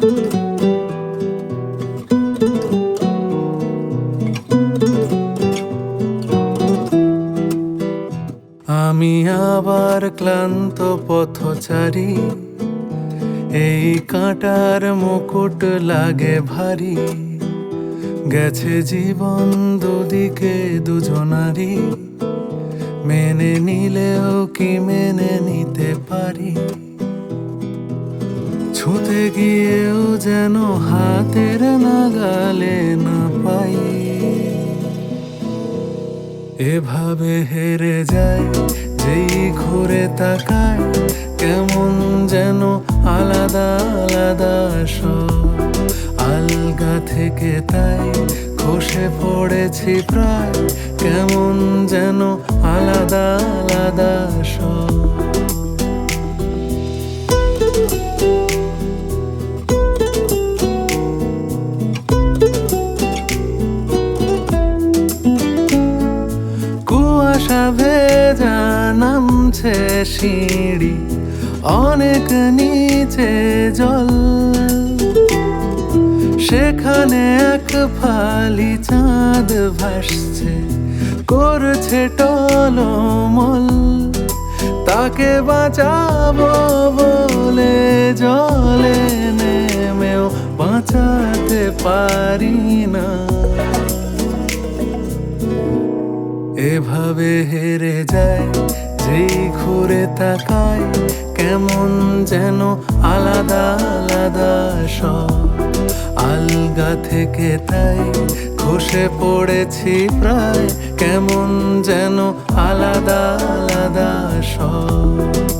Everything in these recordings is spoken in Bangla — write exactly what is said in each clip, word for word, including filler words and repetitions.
আমি আবার ক্লান্ত পথচারী, এই কাঁটার মুকুট লাগে ভারী। গেছে জীবন দুদিকে দুজনারই, মেনে নিলেও কি মেনে নিতে পারি? ছুঁতে গিয়েও যেন হাতের নাগালে না পাই। এভাবে হেরে যায় যেই ঘুরে তাকায়, কেমন যেন আলাদা আলাদা সব। আলগা থেকে তাই খসে পড়েছি প্রায়, কেমন যেন আলাদা আলাদা সব। কুয়াশা ভেজা নামছে সিঁড়ি, অনেক নিচে জল। সেখানে এক ফালি চাঁদ ভাসছে, করছে টলমল। তাকে বাঁচাবো বলে জলে নেমেও বাঁচাতে পারি না। এভাবে হেরে যায় যেই ঘুরে তাকায়, কেমন যেন আলাদা আলাদা সব। আলগা থেকে তাই খসে পড়েছি প্রায়, কেমন যেন আলাদা আলাদা সব।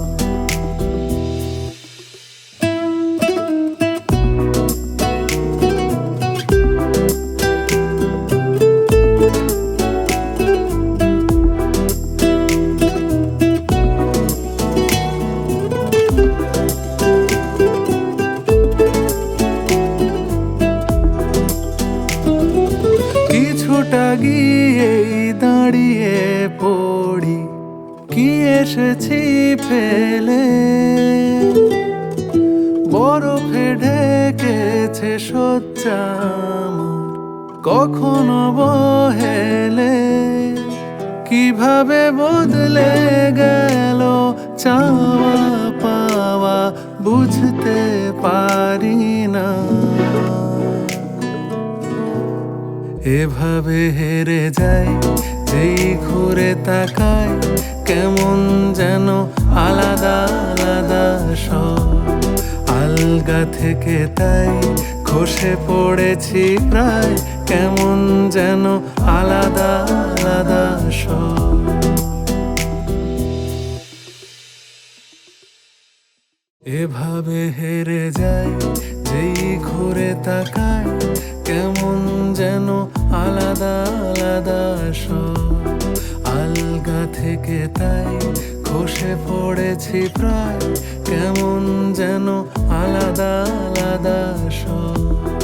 কিছুটা গিয়েই দাঁড়িয়ে পড়ি, কি এসেছি ফেলে। বরফে ঢেকেছে শয্যা আমার, কখনো বহেলে। কিভাবে বদলে গেল চাওয়া পাওয়া বুঝতে পারি না। এভাবে হেরে যায় যেই ঘুরে তাকায়, কেমন যেন আলাদা আলাদা সব। আলগা থেকে তাই খসে পড়েছি প্রায়, কেমন যেন আলাদা আলাদা সব। এভাবে হেরে যায় যেই ঘুরে তাকায়, কেমন যেন আলাদা আলাদা সব। আলগা থেকে তাই খসে পড়েছি প্রায়, কেমন যেন আলাদা আলাদা সব।